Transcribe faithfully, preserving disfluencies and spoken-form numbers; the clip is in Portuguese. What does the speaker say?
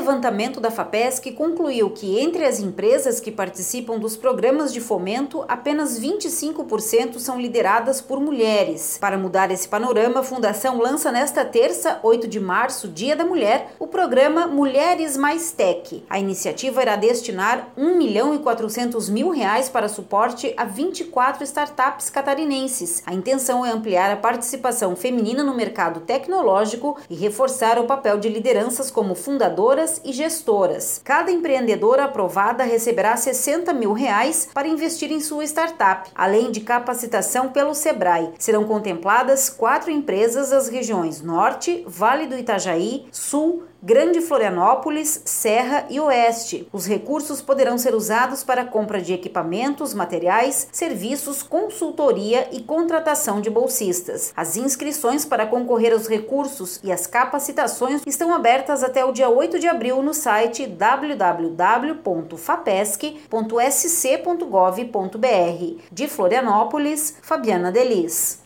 levantamento da FAPESC concluiu que entre as empresas que participam dos programas de fomento, apenas vinte e cinco por cento são lideradas por mulheres. Para mudar esse panorama, a Fundação lança nesta terça, oito de março, Dia da Mulher, o programa Mulheres Mais Tech. A iniciativa irá destinar um milhão e quatrocentos mil reais para suporte a vinte e quatro startups catarinenses. A intenção é ampliar a participação feminina no mercado tecnológico e reforçar o papel de lideranças como fundadoras e gestoras. Cada empreendedora aprovada receberá sessenta mil reais para investir em sua startup, além de capacitação pelo Sebrae. Serão contempladas quatro empresas das regiões Norte, Vale do Itajaí, Sul, Grande Florianópolis, Serra e Oeste. Os recursos poderão ser usados para a compra de equipamentos, materiais, serviços, consultoria e contratação de bolsistas. As inscrições para concorrer aos recursos e as capacitações estão abertas até o dia oito de abril no site w w w ponto fapesc ponto s c ponto gov ponto b r. De Florianópolis, Fabiana Delis.